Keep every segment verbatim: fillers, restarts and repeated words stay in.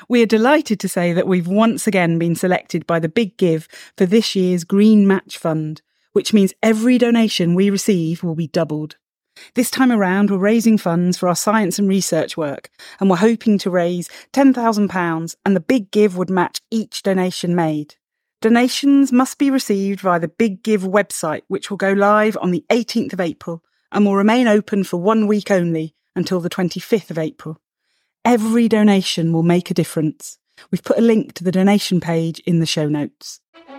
We are delighted to say that we've once again been selected by the Big Give for this year's Green Match Fund, which means every donation we receive will be doubled. This time around, we're raising funds for our science and research work, and we're hoping to raise ten thousand pounds, and the Big Give would match each donation made. Donations must be received via the Big Give website, which will go live on the eighteenth of April and will remain open for one week only until the twenty-fifth of April. Every donation will make a difference. We've put a link to the donation page in the show notes.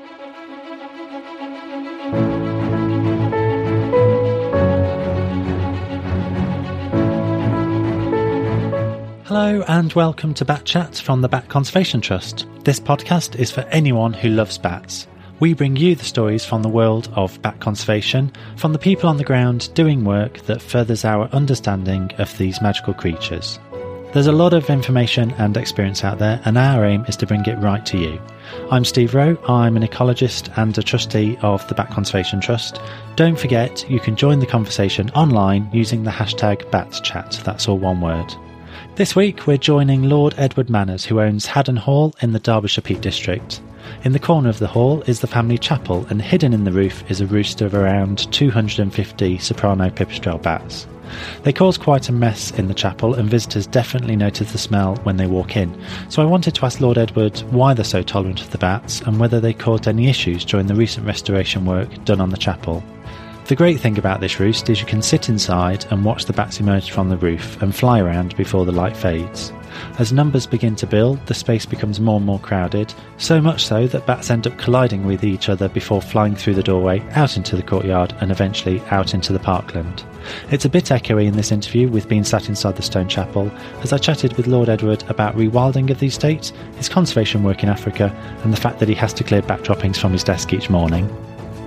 Hello and welcome to Bat Chat from the Bat Conservation Trust. This podcast is for anyone who loves bats. We bring you the stories from the world of bat conservation, from the people on the ground doing work that furthers our understanding of these magical creatures. There's a lot of information and experience out there, and our aim is to bring it right to you. I'm Steve Rowe, I'm an ecologist and a trustee of the Bat Conservation Trust. Don't forget, you can join the conversation online using the hashtag BatChat, that's all one word. This week we're joining Lord Edward Manners, who owns Haddon Hall in the Derbyshire Peak District. In the corner of the hall is the family chapel, and hidden in the roof is a roost of around two hundred fifty soprano pipistrelle bats. They cause quite a mess in the chapel, and visitors definitely notice the smell when they walk in. So I wanted to ask Lord Edward why they're so tolerant of the bats, and whether they caused any issues during the recent restoration work done on the chapel. The great thing about this roost is you can sit inside and watch the bats emerge from the roof and fly around before the light fades. As numbers begin to build, the space becomes more and more crowded, so much so that bats end up colliding with each other before flying through the doorway, out into the courtyard and eventually out into the parkland. It's a bit echoey in this interview with being sat inside the stone chapel, as I chatted with Lord Edward about rewilding of the estate, his conservation work in Africa, and the fact that he has to clear bat droppings from his desk each morning.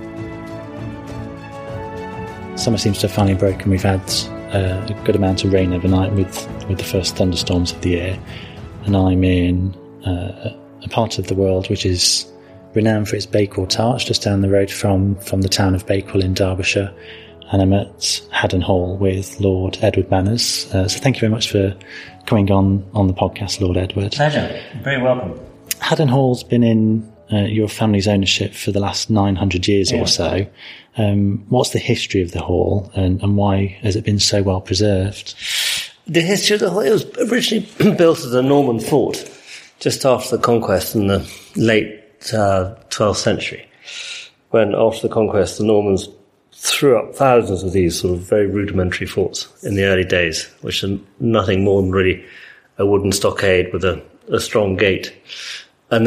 Summer seems to have finally broken. We've had uh, a good amount of rain overnight with, with the first thunderstorms of the year, and I'm in uh, a part of the world which is renowned for its Bakewell tarts, just down the road from, from the town of Bakewell in Derbyshire, and I'm at Haddon Hall with Lord Edward Manners. Uh, so thank you very much for coming on, on the podcast, Lord Edward. Pleasure. You're very welcome. Haddon Hall's been in uh, your family's ownership for the last nine hundred years yeah. or so. Um, what's the history of the hall, and, and why has it been so well preserved? The history of the hall, it was originally built as a Norman fort just after the conquest in the late uh, twelfth century, when after the conquest the Normans threw up thousands of these sort of very rudimentary forts in the early days, which are nothing more than really a wooden stockade with a, a strong gate. And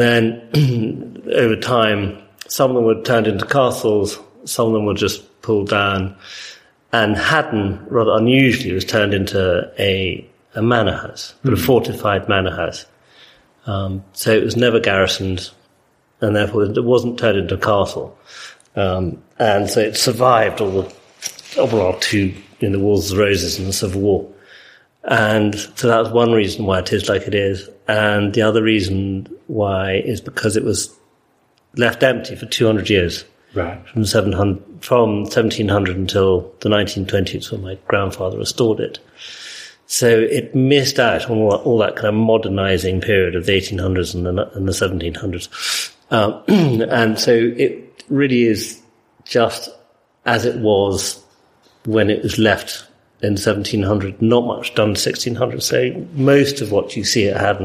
then over time, some of them were turned into castles, some of them were just pulled down, and Haddon, rather unusually, was turned into a, a manor house, but mm. a fortified manor house. Um, so it was never garrisoned, and therefore it wasn't turned into a castle. Um, and so it survived all the, well, two in the Wars of the Roses in the Civil War. And so that was one reason why it is like it is. And the other reason why is because it was left empty for two hundred years. Right. From seven hundred, from seventeen hundred until the nineteen twenties, when my grandfather restored it. So it missed out on all, all that kind of modernizing period of the eighteen hundreds and the, and the seventeen hundreds. Um, and so it really is just as it was when it was left in seventeen hundred, not much done in sixteen hundred. So most of what you see at Haddon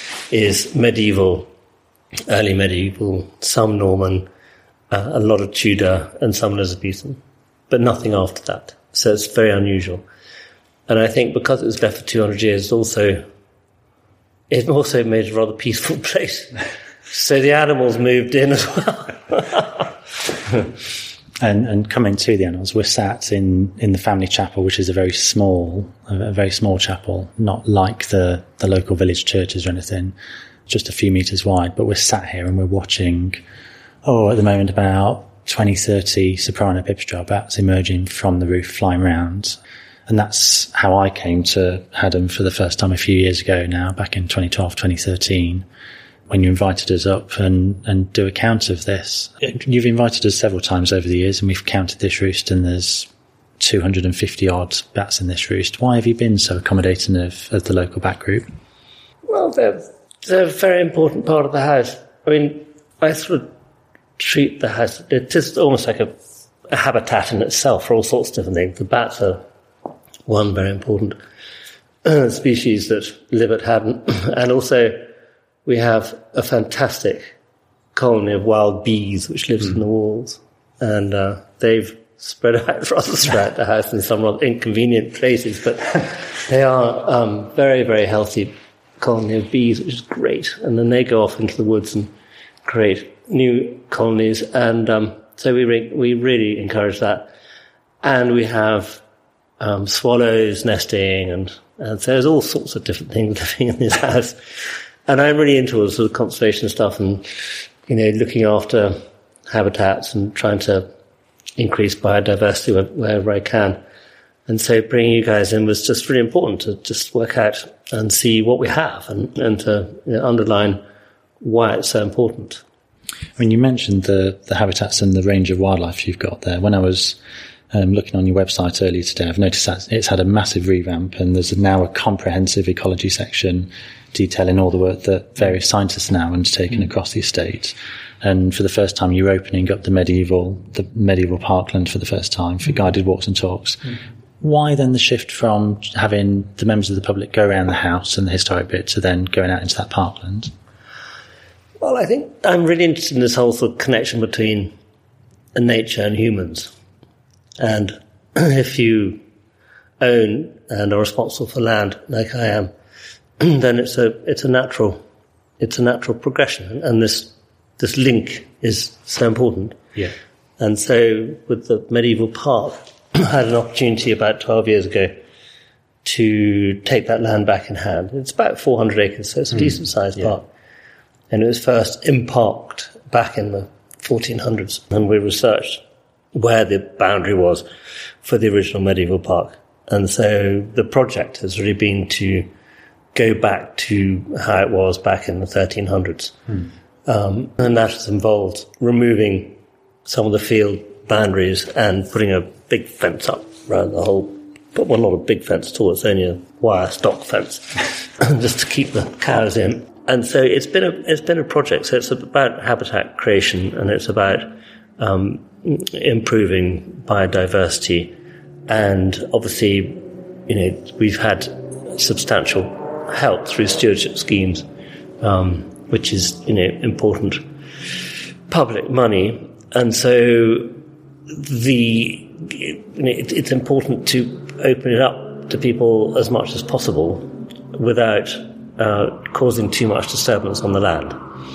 is medieval, early medieval, some Norman, uh, a lot of Tudor and some Elizabethan, but nothing after that. So it's very unusual. And I think because it was left for two hundred years, also, it also made it a rather peaceful place. So the animals moved in as well. And, and coming to the animals, we're sat in, in the family chapel, which is a very small, a very small chapel, not like the, the local village churches or anything, just a few metres wide. But we're sat here and we're watching, oh, at the moment about twenty, thirty soprano pipistrelle bats emerging from the roof, flying around. And that's how I came to Haddon for the first time a few years ago now, back in twenty twelve, twenty thirteen. When you invited us up and, and do a count of this. You've invited us several times over the years, and we've counted this roost, and there's two hundred fifty odd bats in this roost. Why have you been so accommodating of, of the local bat group? Well, they're they're a very important part of the house. I mean, I sort of treat the house, it's just almost like a, a habitat in itself for all sorts of different things. The bats are one very important uh, species that live at Haddon. And also we have a fantastic colony of wild bees which lives mm. in the walls. And uh, they've spread out rather throughout the house in some rather inconvenient places, but they are um, very, very healthy colony of bees, which is great. And then they go off into the woods and create new colonies. And um, so we re- we really encourage that. And we have um, swallows nesting, and, and so there's all sorts of different things living in this house. And I'm really into all sort of conservation stuff and, you know, looking after habitats and trying to increase biodiversity wherever I can. And so bringing you guys in was just really important to just work out and see what we have and, and to, you know, underline why it's so important. I mean, you mentioned the, the habitats and the range of wildlife you've got there. When I was um, looking on your website earlier today, I've noticed that it's had a massive revamp, and there's now a comprehensive ecology section detailing all the work that various scientists are now undertaking mm. across the estate. And for the first time, you're opening up the medieval, the medieval parkland for the first time for mm. guided walks and talks. Mm. Why then the shift from having the members of the public go around the house and the historic bit to then going out into that parkland? Well, I think I'm really interested in this whole sort of connection between nature and humans. And if you own and are responsible for land, like I am, then it's a it's a natural it's a natural progression, and this this link is so important. Yeah. And so with the medieval park, I had an opportunity about twelve years ago to take that land back in hand. It's about four hundred acres, so it's a mm. decent sized yeah. park. And it was first imparked back in the fourteen hundreds, and we researched where the boundary was for the original medieval park. And so the project has really been to go back to how it was back in the thirteen hundreds. Mm. Um, and that has involved removing some of the field boundaries and putting a big fence up around the whole, but well, not a big fence at all, it's only a wire stock fence, just to keep the cows in. And so it's been a, it's been a project, so it's about habitat creation, and it's about um, improving biodiversity. And obviously, you know, we've had substantial help through stewardship schemes, um, which is, you know, important public money. And so the, you know, it, it's important to open it up to people as much as possible without uh, causing too much disturbance on the land.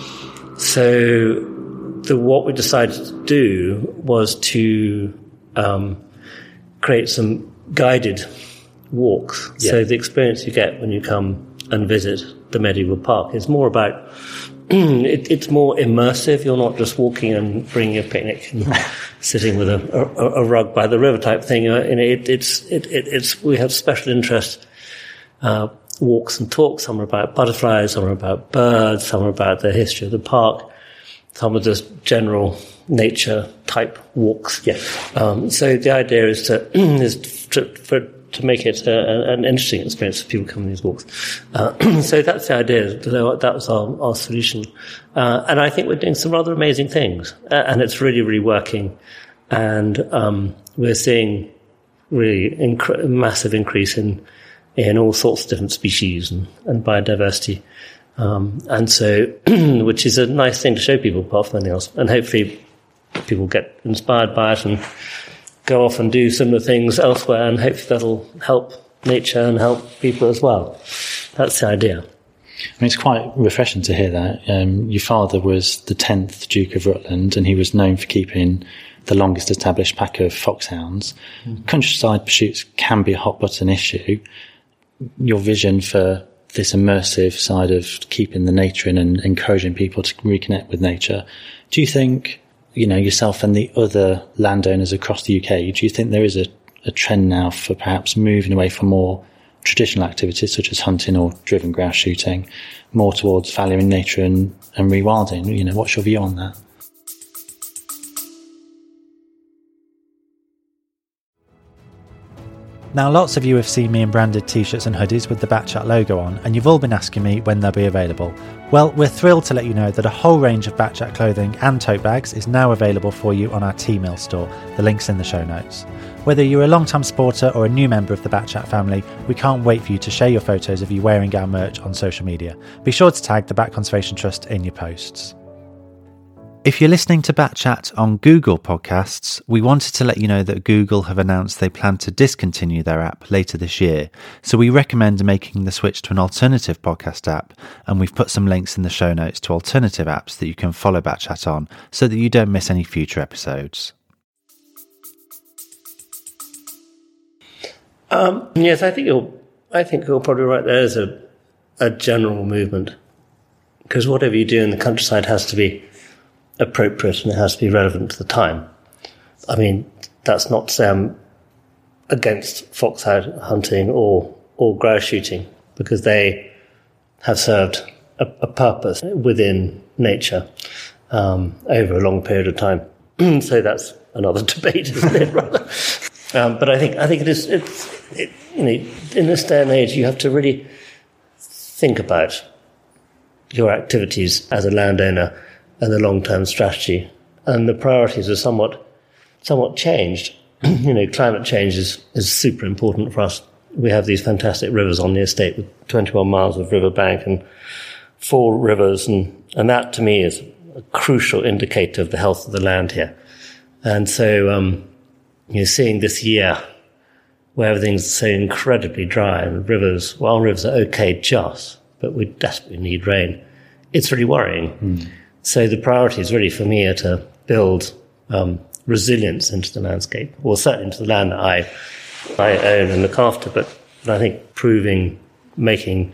So the, what we decided to do was to um, create some guided walks. Yeah. So the experience you get when you come and visit the medieval park is more about, it, it's more immersive. You're not just walking and bringing a picnic and sitting with a, a, a rug by the river type thing. Uh, and it, it's, it, it, it's, we have special interest uh, walks and talks. Some are about butterflies, some are about birds, some are about the history of the park, some are just general nature type walks. Yes. Um, so the idea is to, is to, for, to make it a, an interesting experience for people coming on these walks. Uh, so that's the idea. That was our, our solution. Uh, and I think we're doing some rather amazing things. Uh, and it's really, really working. And um, we're seeing really inc- massive increase in in all sorts of different species and, and biodiversity. Um, and so, which is a nice thing to show people apart from anything else. And hopefully people get inspired by it and go off and do similar things elsewhere, and hopefully that'll help nature and help people as well. That's the idea. I mean, it's quite refreshing to hear that. Um, your father was the tenth Duke of Rutland, and he was known for keeping the longest established pack of foxhounds. Mm. Countryside pursuits can be a hot button issue. Your vision for this immersive side of keeping the nature in and encouraging people to reconnect with nature, do you think, you know, yourself and the other landowners across the U K, do you think there is a, a trend now for perhaps moving away from more traditional activities such as hunting or driven grouse shooting, more towards valuing nature and, and rewilding? You know, what's your view on that? Now, lots of you have seen me in branded t-shirts and hoodies with the Bat Chat logo on, and you've all been asking me when they'll be available. Well, we're thrilled to let you know that a whole range of Batchat clothing and tote bags is now available for you on our T-Mill store. The link's in the show notes. Whether you're a long-time supporter or a new member of the Batchat family, we can't wait for you to share your photos of you wearing our merch on social media. Be sure to tag the Bat Conservation Trust in your posts. If you're listening to Batchat on Google Podcasts, we wanted to let you know that Google have announced they plan to discontinue their app later this year, so we recommend making the switch to an alternative podcast app, and we've put some links in the show notes to alternative apps that you can follow Batchat on so that you don't miss any future episodes. Um, yes, I think you're. I think you're probably right. There is a a general movement, because whatever you do in the countryside has to be appropriate and it has to be relevant to the time. I mean, that's not to say I'm against fox hunting or or grouse shooting, because they have served a, a purpose within nature um, over a long period of time. So that's another debate, isn't it? Rather. Um, but I think I think it is. It's, it, you know, in this day and age, you have to really think about your activities as a landowner and the long-term strategy, and the priorities are somewhat somewhat changed. You know, climate change is is super important for us. We have these fantastic rivers on the estate with twenty-one miles of riverbank and four rivers, and and that to me is a crucial indicator of the health of the land here. And so, um, you know, seeing this year where everything's so incredibly dry and rivers, well, rivers are okay just, but we desperately need rain. It's really worrying. Mm. So the priorities really for me are to build um, resilience into the landscape, or certainly into the land that I I own and look after. But, but I think proving, making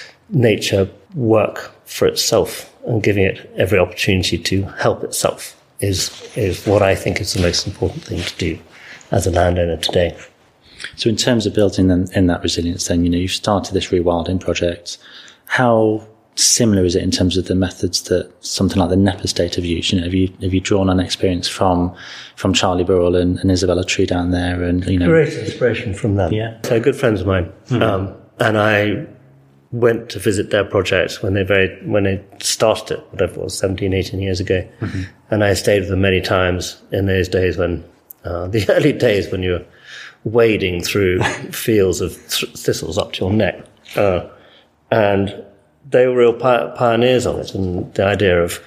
nature work for itself and giving it every opportunity to help itself is is what I think is the most important thing to do as a landowner today. So in terms of building in, in that resilience, then, you know, you've started this rewilding project. How similar is it in terms of the methods that something like the Knepp estate have used? You know, have you have you drawn on experience from from Charlie Burrell and, and Isabella Tree down there, and you know, great inspiration from them. Yeah, they're good friends of mine, mm-hmm. um, and I went to visit their project when they very when they started it, whatever it was, seventeen, eighteen years ago, mm-hmm. and I stayed with them many times in those days when uh, the early days when you were wading through fields of th- thistles up to your neck, uh, and they were real pioneers on it, and the idea of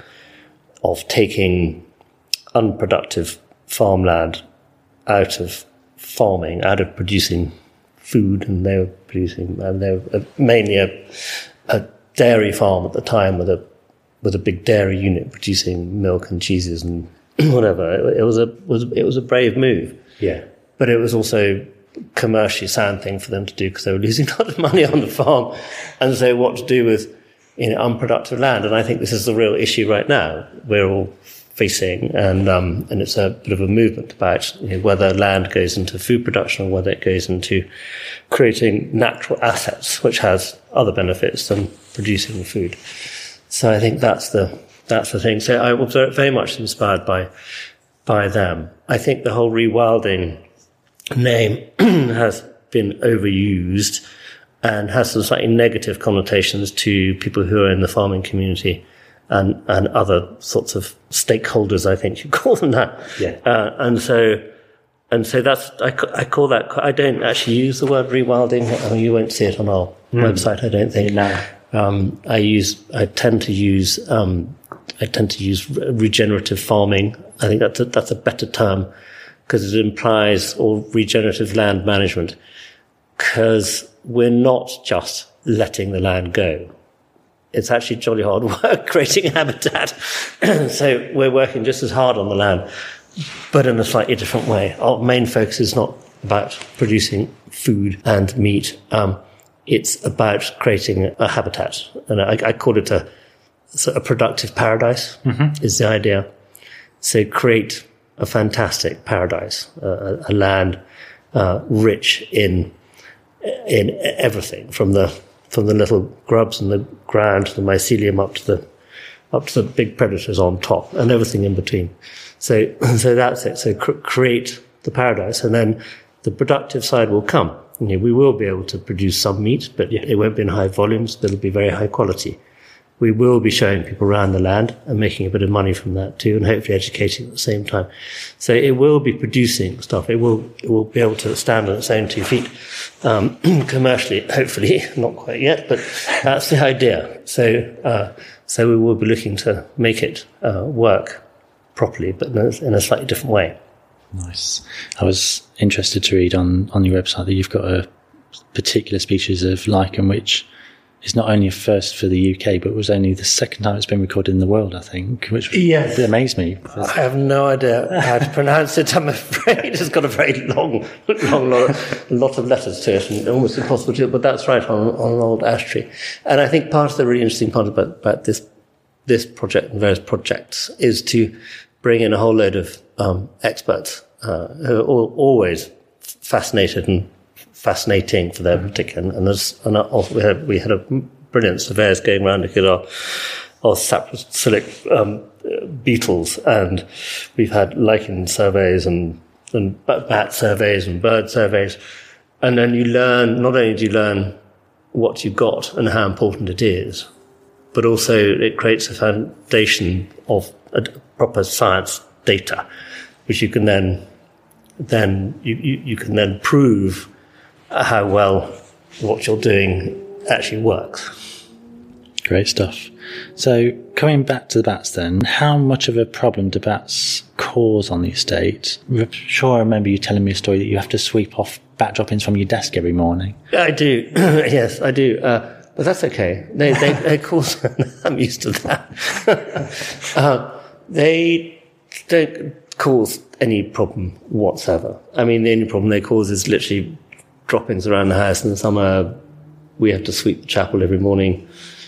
of taking unproductive farmland out of farming, out of producing food, and they were producing, and they were mainly a, a dairy farm at the time with a with a big dairy unit producing milk and cheeses and whatever. It, it was a was it was a brave move. Yeah, but it was also commercially sound thing for them to do, because they were losing a lot of money on the farm, and so what to do with, you know, unproductive land. And I think this is the real issue right now we're all facing, and um, and it's a bit of a movement about, you know, whether land goes into food production or whether it goes into creating natural assets, which has other benefits than producing food. So I think that's the that's the thing. So I was very much inspired by by them. I think the whole rewilding name has been overused and has some slightly negative connotations to people who are in the farming community and, and other sorts of stakeholders, I think you call them that. Yeah. Uh, and so, and so that's, I, I call that, I don't actually use the word rewilding. I mean, you won't see it on our mm. website, I don't think. No. Um, I use, I tend to use, um, I tend to use regenerative farming. I think that's a, that's a better term, because it implies, or regenerative land management, because we're not just letting the land go. It's actually jolly hard work creating habitat. So we're working just as hard on the land, but in a slightly different way. Our main focus is not about producing food and meat. Um, it's about creating a habitat. And I, I call it a, a productive paradise, mm-hmm. is the idea. So create a fantastic paradise, uh, a land uh, rich in in everything, from the from the little grubs in the ground to the mycelium up to the up to the big predators on top, and everything in between. So so that's it. So cr- create the paradise, and then the productive side will come. You know, we will be able to produce some meat, but yeah. it won't be in high volumes, but it'll be very high quality. we will be showing people around the land and making a bit of money from that too, and hopefully educating at the same time. So it will be producing stuff. It will it will be able to stand on its own two feet um, commercially, hopefully, not quite yet, but that's the idea. So uh, so we will be looking to make it uh, work properly, but in a slightly different way. Nice. I was interested to read on, on your website that you've got a particular species of lichen which is not only a first for the U K, but was only the second time it's been recorded in the world, I think, which yes. amazed me. I have no idea how to pronounce it, I'm afraid. It's got a very long, long lot, lot of letters to it and almost impossible to do it, but that's right, on, on an old ash tree. And I think part of the really interesting part about, about this this project and various projects is to bring in a whole load of um, experts uh, who are all, always fascinated and fascinating for their particular, and there's and also we had we had a brilliant surveyors going around looking at our our saprophytic um, beetles, and we've had lichen surveys and and bat surveys and bird surveys, and then you learn. Not only do you learn what you've got and how important it is, but also it creates a foundation of a proper science data, which you can then then you, you, you can then prove how well what you're doing actually works. Great stuff. So coming back to the bats then, how much of a problem do bats cause on the estate? I'm sure I remember you telling me a story that you have to sweep off bat droppings from your desk every morning. I do. Yes, I do. Uh, but that's okay. They, they, they cause, I'm used to that. uh, they don't cause any problem whatsoever. I mean, the only problem they cause is literally droppings around the house. In the summer, we have to sweep the chapel every morning.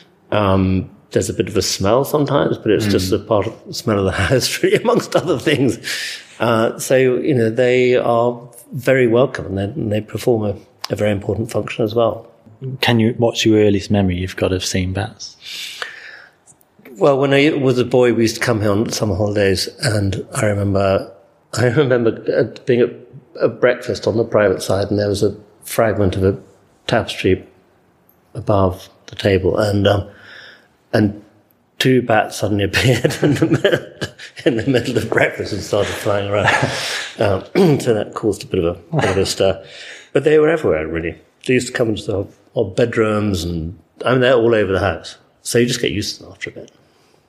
Um, there's a bit of a smell sometimes, but it's mm. just a part of the smell of the house, really, amongst other things. Uh, so, you know, they are very welcome, and they, and they perform a, a very important function as well. Can you, what's your earliest memory you've got of seeing bats? Well, when I was a boy, we used to come here on summer holidays, and I remember, I remember being at a breakfast on the private side, and there was a fragment of a tapestry above the table, and um, and two bats suddenly appeared in the middle, in the middle of breakfast and started flying around. um, so that caused a bit of a bit of a stir. But they were everywhere, really. They used to come into our, our bedrooms, and I mean, they're all over the house. So you just get used to them after a bit.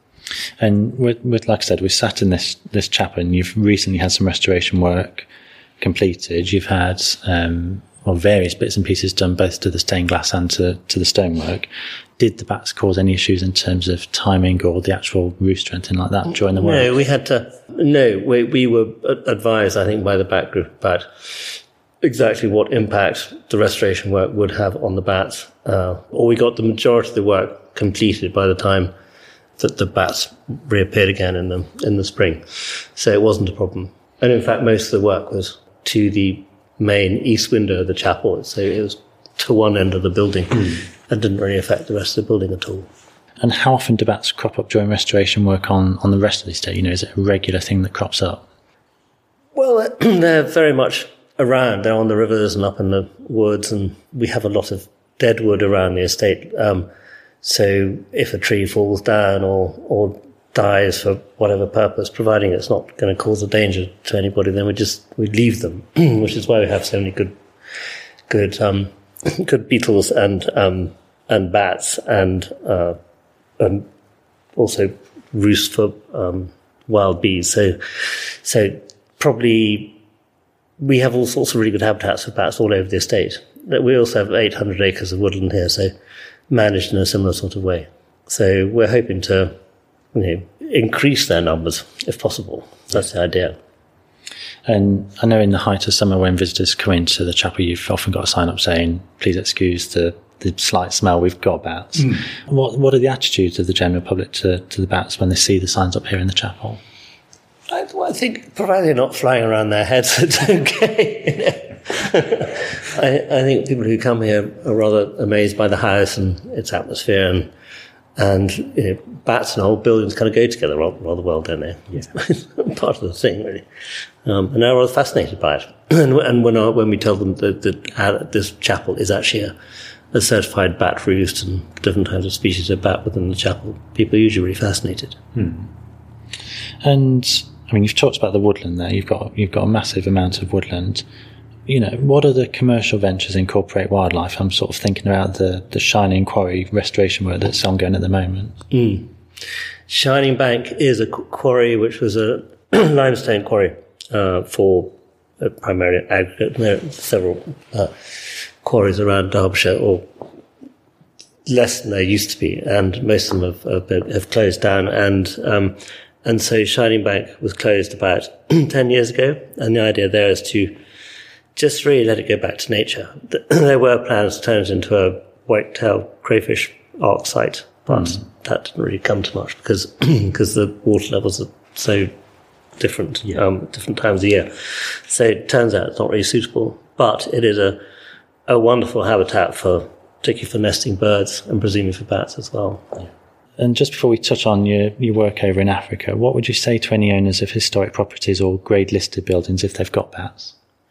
And with, with like I said, we sat in this this chapel, and you've recently had some restoration work completed. You've had um, well, various bits and pieces done both to the stained glass and to, to the stonework. Did the bats cause any issues in terms of timing or the actual roost or anything like that during the work? No, we had to. No, we we were advised, I think, by the bat group about exactly what impact the restoration work would have on the bats. Uh, or we got the majority of the work completed by the time that the bats reappeared again in the in the spring, so it wasn't a problem. And in fact, most of the work was to the main east window of the chapel, so it was to one end of the building mm. and didn't really affect the rest of the building at all. And how often do bats crop up during restoration work on, on the rest of the estate? You know, is it a regular thing that crops up? Well, they're very much around. They're on the rivers and up in the woods, and we have a lot of dead wood around the estate. Um, so if a tree falls down or or dies for whatever purpose, providing it's not going to cause a danger to anybody, then we just we leave them, which is why we have so many good good um, good beetles and um, and bats and uh, and also roost for um, wild bees. So so probably we have all sorts of really good habitats for bats all over the estate. We also have eight hundred acres of woodland here, so managed in a similar sort of way. So we're hoping to, you know, increase their numbers if possible. That's the idea. And I know in the height of summer when visitors come into the chapel, you've often got a sign up saying, please excuse the, the slight smell, we've got bats. Mm. What what are the attitudes of the general public to, to the bats when they see the signs up here in the chapel? I, well, I think provided they're not flying around their heads, it's okay. You know? I, I think people who come here are rather amazed by the house and its atmosphere, and and you know, bats and old buildings kind of go together rather, rather well, don't they? Yeah. It's part of the thing, really. Um, and they're rather fascinated by it. And, and when our, when we tell them that, that our, this chapel is actually a, a certified bat roost and different types of species of bat within the chapel, people are usually really fascinated. Hmm. And I mean, you've talked about the woodland there. You've got you've got a massive amount of woodland. You know, what other commercial ventures incorporate wildlife? I'm sort of thinking about the the Shining Quarry restoration work that's ongoing at the moment. Mm. Shining Bank is a quarry which was a limestone quarry uh, for uh, primarily aggregate. There are several uh, quarries around Derbyshire, or less than there used to be, and most of them have have, been, have closed down. And um, and so Shining Bank was closed about ten years ago, and the idea there is to just really let it go back to nature. There were plans to turn it into a white-tailed crayfish ark site, but mm. that didn't really come to much because because the water levels are so different, yeah. um, different times of year. So it turns out it's not really suitable, but it is a a wonderful habitat for, particularly for nesting birds and presumably for bats as well. Yeah. And just before we touch on your, your work over in Africa, what would you say to any owners of historic properties or grade listed buildings if they've got bats?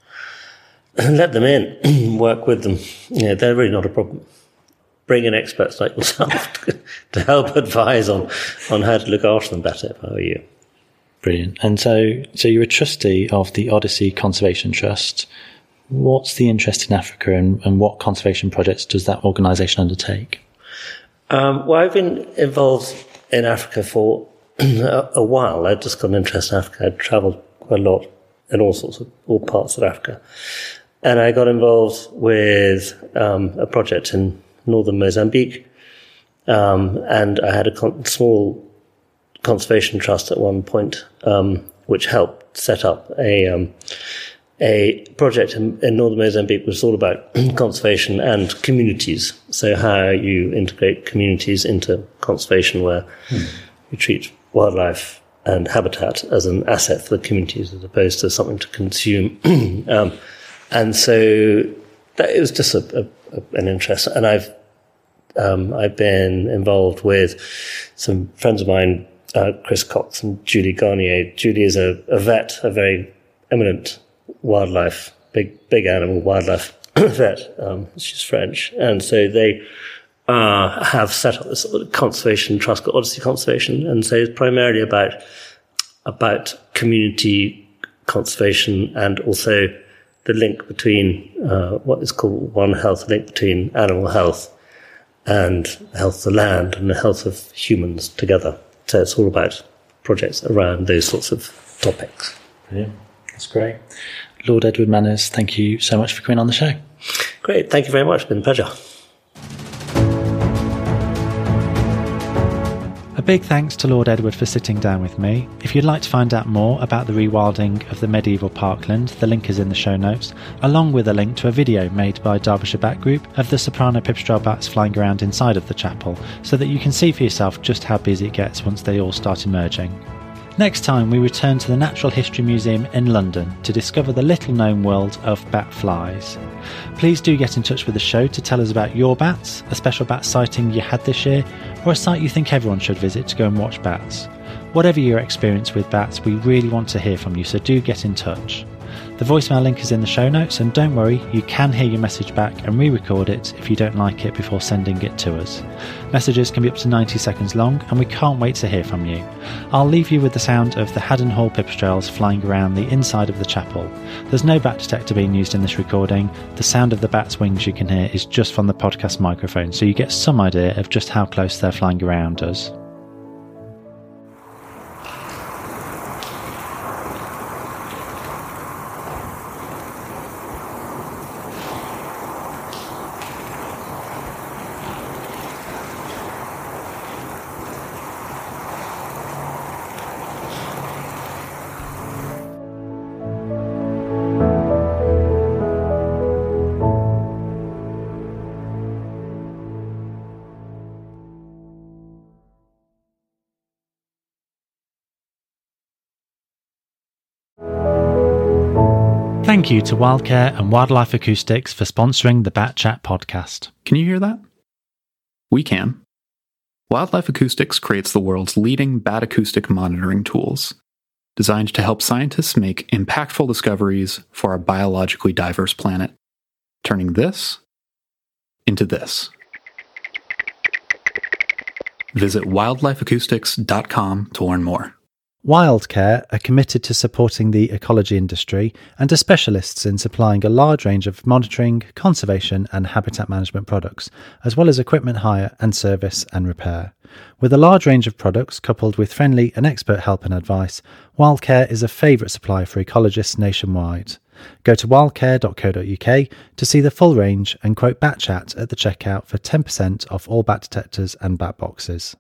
Let them in, work with them. Yeah, they're really not a problem. Bring in experts like yourself to, to help advise on, on how to look after them better if I were you. Brilliant. And so, so you're a trustee of the Odyssey Conservation Trust. What's the interest in Africa, and, and what conservation projects does that organisation undertake? Um, well, I've been involved in Africa for a, a while. I'd just got an interest in Africa. I'd travelled quite a lot in all sorts of, all parts of Africa. And I got involved with um, a project in northern Mozambique. Um, and I had a con- small conservation trust at one point, um, which helped set up a um, a project in, in northern Mozambique, which was all about conservation and communities. So how you integrate communities into conservation, where hmm. you treat wildlife and habitat as an asset for the communities as opposed to something to consume. um, and so that it was just a, a, a, an interest. And I've um, I've been involved with some friends of mine, uh, Chris Cox and Julie Garnier. Julie is a, a vet, a very eminent wildlife, big big animal wildlife vet. Um, she's French, and so they uh, have set up this sort of conservation trust called Odyssey Conservation, and so it's primarily about about community conservation and also the link between uh, what is called One Health, link between animal health and the health of the land and the health of humans together. So it's all about projects around those sorts of topics. Yeah, that's great. Lord Edward Manners, thank you so much for coming on the show. Great, thank you very much. It's been a pleasure. A big thanks to Lord Edward for sitting down with me. If you'd like to find out more about the rewilding of the medieval parkland, the link is in the show notes, along with a link to a video made by Derbyshire Bat Group of the soprano pipistrelle bats flying around inside of the chapel, so that you can see for yourself just how busy it gets once they all start emerging. Next time we return to the Natural History Museum in London to discover the little-known world of bat flies. Please do get in touch with the show to tell us about your bats, a special bat sighting you had this year, or a site you think everyone should visit to go and watch bats. Whatever your experience with bats, we really want to hear from you, so do get in touch. The voicemail link is in the show notes, and don't worry, you can hear your message back and re-record it if you don't like it before sending it to us. Messages can be up to ninety seconds long, and we can't wait to hear from you. I'll leave you with the sound of the Haddon Hall pipistrelles flying around the inside of the chapel. There's no bat detector being used in this recording. The sound of the bat's wings you can hear is just from the podcast microphone, so you get some idea of just how close they're flying around us. Thank you to Wildcare and Wildlife Acoustics for sponsoring the Bat Chat podcast. Can you hear that? We can. Wildlife Acoustics creates the world's leading bat acoustic monitoring tools, designed to help scientists make impactful discoveries for our biologically diverse planet, turning this into this. Visit wildlife acoustics dot com to learn more. Wildcare are committed to supporting the ecology industry and are specialists in supplying a large range of monitoring, conservation and habitat management products, as well as equipment hire and service and repair. With a large range of products coupled with friendly and expert help and advice, Wildcare is a favourite supplier for ecologists nationwide. Go to wildcare dot co dot uk to see the full range and quote BatChat at the checkout for ten percent off all bat detectors and bat boxes.